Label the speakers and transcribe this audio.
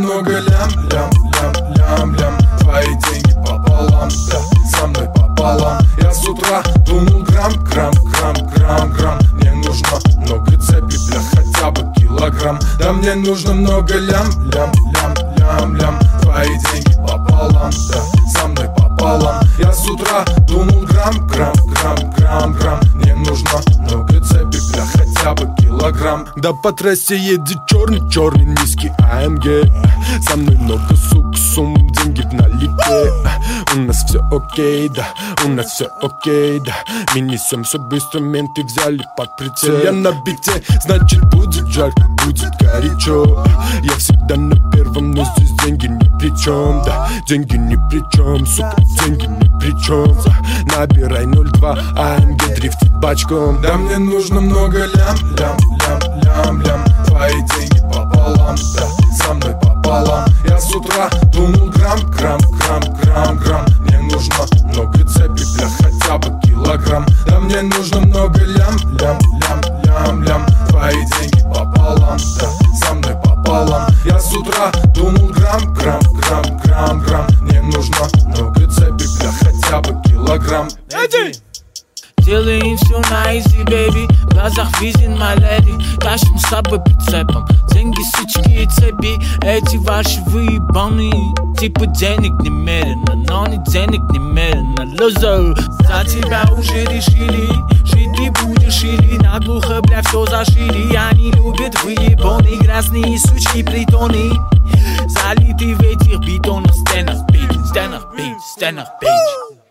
Speaker 1: много лям. Твои деньги пополам, да, со мной пополам. Я с утра думал грамм. Мне нужно много цепи, бля, хотя бы килограмм. Да мне нужно много лям. Твои деньги пополам, да, со мной пополам. Я с утра думал грамм. Мне нужно много цепи, бля, хотя бы килограмм.
Speaker 2: Да по трассе едет черный низкий AMG. Со мной много сук, сумм, деньги в налите. У нас все окей, да, у нас все окей, да. Мы несем с собой инструменты, взяли под прицел. Я на бите, значит будет жарко, будет горячо. Я всегда на первом, но здесь деньги ни при чем, да. Деньги ни при чем, сука, деньги ни при чем. Набирай 02, AMG дрифтит бачком.
Speaker 1: Да мне нужно много лям. Твои деньги пополам, да, со мной пополам. Я с утра думал грамм. Мне нужно много цепи, бля, хотя бы килограмм. Да мне нужно много лям. Твои деньги пополам, да, со мной пополам. Я с утра думал грамм. Мне нужно много цепи, бля, хотя бы килограмм.
Speaker 3: Делаем все на easy, baby. В глазах виден my lady. Тащим с собой прицепом деньги, сучки и цепи. Эти ваши выебаны. Типа денег немерено, но не денег немерено. Лозер, за тебя уже решили. Жить ты будешь или наглухо, бля, все зашили. Они любят выебаны, грязные сучки притоны. Залитый в этих бетонах, стенах, бич.